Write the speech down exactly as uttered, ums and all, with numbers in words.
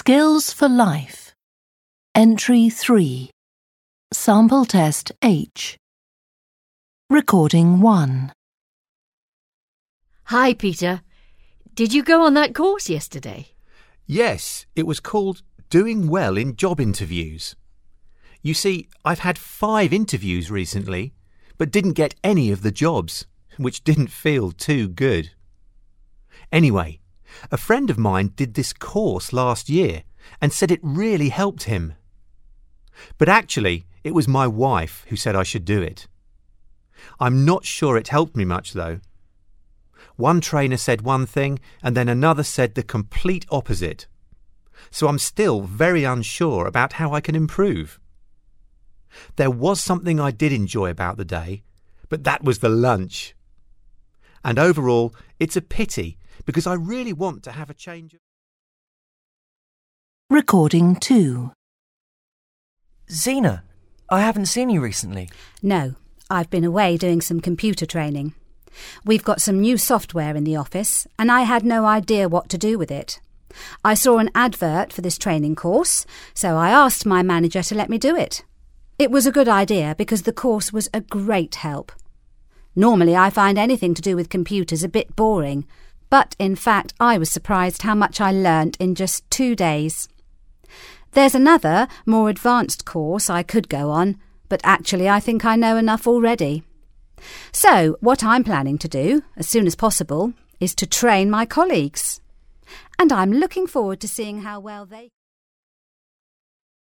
Skills for Life. Entry three. Sample Test H. Recording one. Hi, Peter. Did you go on that course yesterday? Yes, it was called Doing Well in Job Interviews. You see, I've had five interviews recently, but didn't get any of the jobs, which didn't feel too good. Anyway, a friend of mine did this course last year and said it really helped him. But actually, it was my wife who said I should do it. I'm not sure it helped me much, though. One trainer said one thing and then another said the complete opposite. So I'm still very unsure about how I can improve. There was something I did enjoy about the day, but that was the lunch. And overall, it's a pity because I really want to have a change of... Recording two. Zena, I haven't seen you recently. No, I've been away doing some computer training. We've got some new software in the office, and I had no idea what to do with it. I saw an advert for this training course, so I asked my manager to let me do it. It was a good idea because the course was a great help. Normally I find anything to do with computers a bit boring, but in fact I was surprised how much I learnt in just two days. There's another, more advanced course I could go on, but actually I think I know enough already. So what I'm planning to do, as soon as possible, is to train my colleagues. And I'm looking forward to seeing how well they...